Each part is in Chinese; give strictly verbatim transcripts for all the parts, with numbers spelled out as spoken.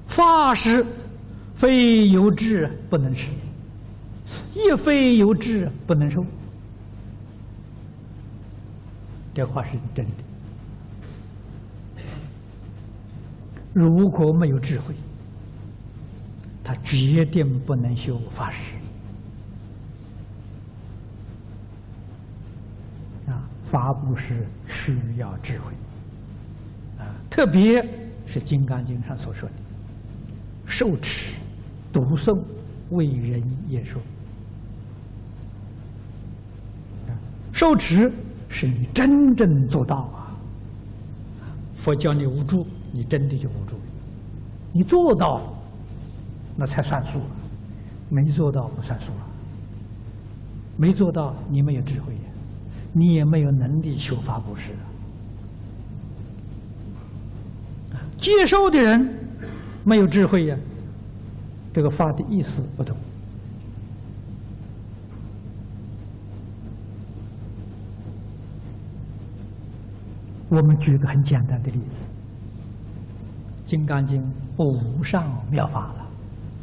法师非有智不能吃，亦非有智不能受。这话是真的。如果没有智慧，他决定不能修法师。啊，法布施需要智慧。啊，特别是《金刚经》上所说的“受持、读诵、为人演说”。啊，受持是你真正做到啊！佛教你无助，你真的就无助；你做到，那才算数；没做到不算数啊！没做到，你没有智慧呀，你也没有能力修法布施啊！接受的人没有智慧呀，这个法的意思不懂。我们举个很简单的例子，《金刚经》无上妙法了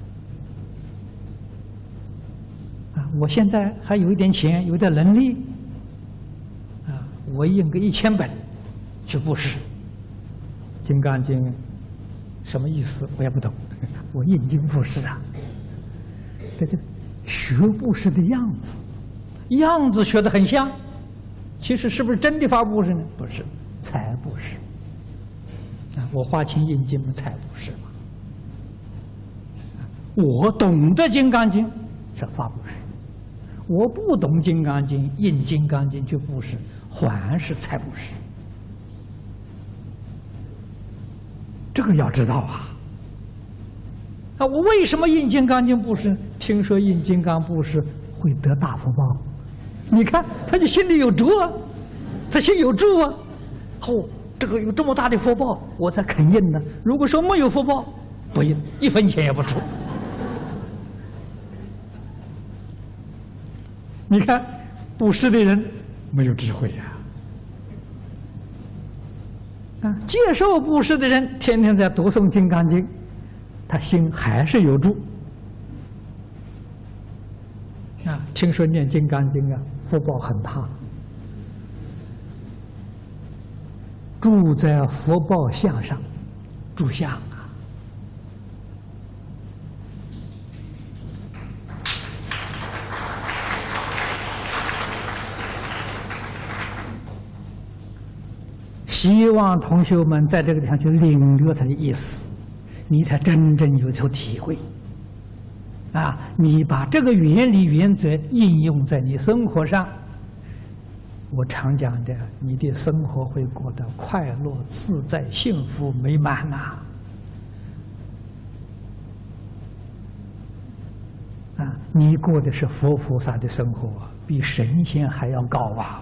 啊！我现在还有一点钱，有点能力啊，我印个一千本去布施。《金刚经》什么意思我也不懂，我印经布施啊，这就学布施的样子，样子学得很像，其实是不是真的发布施呢？不是。财布施啊，我花钱印经不财布施嘛？我懂得《金刚经》是法布施，我不懂《金刚经》印《金刚经》去布施，还是财布施。这个要知道啊！啊，我为什么印《金刚经》布施？听说印《金刚》布施会得大福报，你看他就心里有主啊，他心有主啊。哦，这个有这么大的福报，我才肯印呢。如果说没有福报，不印，一分钱也不出。你看，布施的人没有智慧呀！啊，接受布施的人天天在读诵《金刚经》，他心还是有住。啊，听说念《金刚经》啊，福报很大。住在福报相上，住相啊！希望同学们在这个地方去领略它的意思，你才真正有所体会。啊，你把这个原理原则应用在你生活上。我常讲的，你的生活会过得快乐、自在、幸福、美满呐！啊，你过的是佛菩萨的生活，比神仙还要高啊！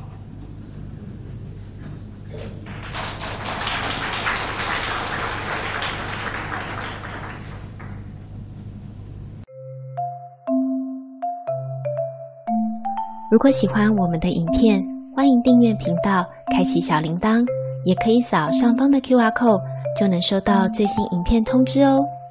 如果喜欢我们的影片，欢迎订阅频道，开启小铃铛，也可以扫上方的 Q R code， 就能收到最新影片通知哦。